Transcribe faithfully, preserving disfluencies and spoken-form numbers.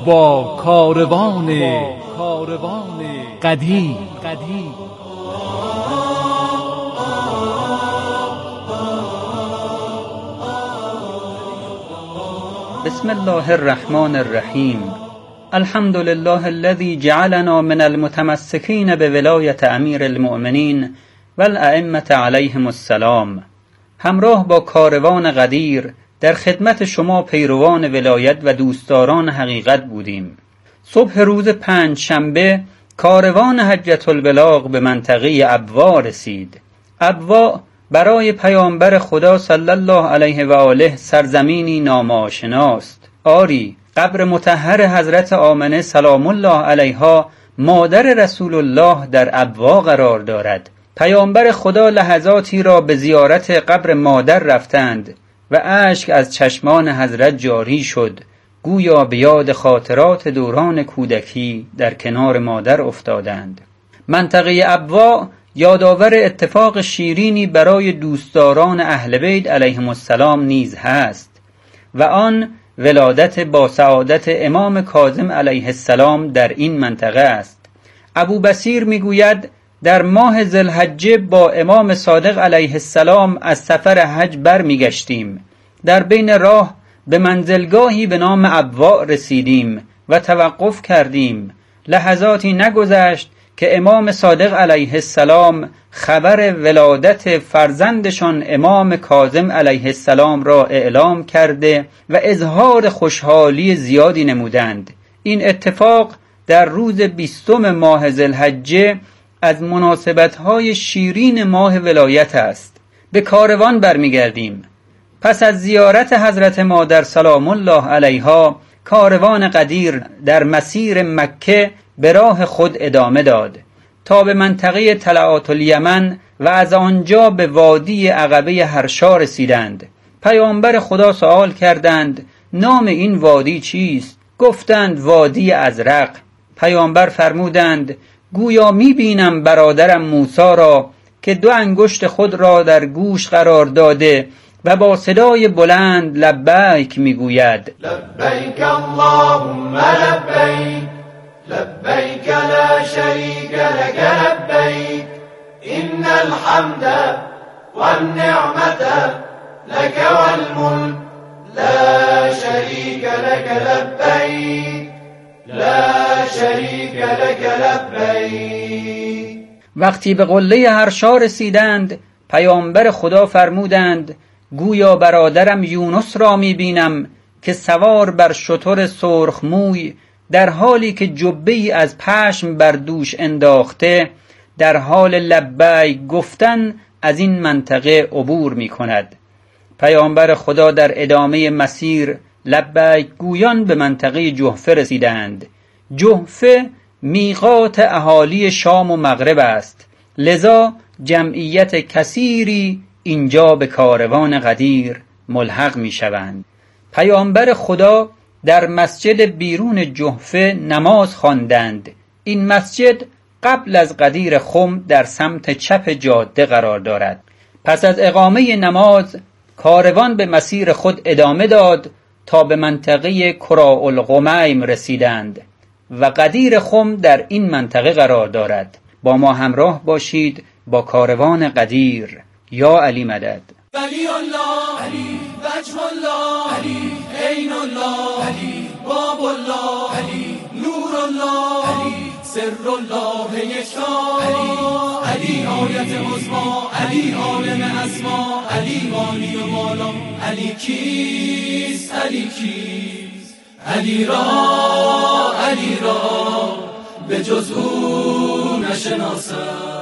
با کاروان قدیم. بسم الله الرحمن الرحیم. الحمد لله الذي جعلنا من المتمسكين بولایة امیر المؤمنین والائمة علیهم السلام. همراه با کاروان قدیر در خدمت شما پیروان ولایت و دوستداران حقیقت بودیم. صبح روز پنج شنبه کاروان حجة البلاغ به منطقه ابوا رسید. ابوا برای پیامبر خدا صلی الله علیه و آله سرزمینی نامآشناست. آری، قبر مطهر حضرت آمنه سلام الله علیها مادر رسول الله در ابوا قرار دارد. پیامبر خدا لحظاتی را به زیارت قبر مادر رفتند و اشک از چشمان حضرت جاری شد، گویا به یاد خاطرات دوران کودکی در کنار مادر افتادند. منطقه ابوا یادآور اتفاق شیرینی برای دوستداران اهل بیت علیهم السلام نیز هست و آن ولادت با سعادت امام کاظم علیه السلام در این منطقه است. ابو بصیر میگوید در ماه ذوالحجه با امام صادق علیه السلام از سفر حج برمیگشتیم. در بین راه به منزلگاهی به نام ابوا رسیدیم و توقف کردیم. لحظاتی نگذشت که امام صادق علیه السلام خبر ولادت فرزندشان امام کاظم علیه السلام را اعلام کرده و اظهار خوشحالی زیادی نمودند. این اتفاق در روز بیستم ماه ذوالحجه از مناسبت‌های شیرین ماه ولایت است. به کاروان برمیگردیم. پس از زیارت حضرت مادر سلام الله علیها، کاروان قدیر در مسیر مکه به راه خود ادامه داد تا به منطقه طلعات الیمن و از آنجا به وادی عقبه هرشا رسیدند. پیامبر خدا سوال کردند نام این وادی چیست؟ گفتند وادی ازرق. پیامبر فرمودند گویا میبینم برادرم موسی را که دو انگشت خود را در گوش قرار داده و با صدای بلند لبیک میگوید لبیک اللهم لبیک لبیک لا شریک لک لبیک ان الحمد والنعمت لک والملک لا شریک لک لبیک لا شریک لک لبیک. وقتی به قله هرشا رسیدند، پیامبر خدا فرمودند گویا برادرم یونس را میبینم که سوار بر شتر سرخ موی در حالی که جبه‌ای از پشم بر دوش انداخته در حال لبیک گفتن از این منطقه عبور میکند. پیامبر خدا در ادامه مسیر لبیک گویان به منطقه جحفه رسیدند. جحفه میقات اهالی شام و مغرب است، لذا جمعیت کثیری اینجا به کاروان قدیر ملحق می شوند. پیامبر خدا در مسجد بیرون جحفه نماز خواندند. این مسجد قبل از قدیر خم در سمت چپ جاده قرار دارد. پس از اقامه نماز کاروان به مسیر خود ادامه داد تا به منطقه کراءالغمیم رسیدند و قدیر خم در این منطقه قرار دارد. با ما همراه باشید با کاروان قدیر. یا علی مدد. ولی الله علی، وجه الله علی، عین الله علی، باب الله علی، نور الله علی، سر الله یکتا علی، علی آیت عظما علی، عالم اسما علی، والی و والا علی کیست علی کیست علی را علی را به جز او نشناسم.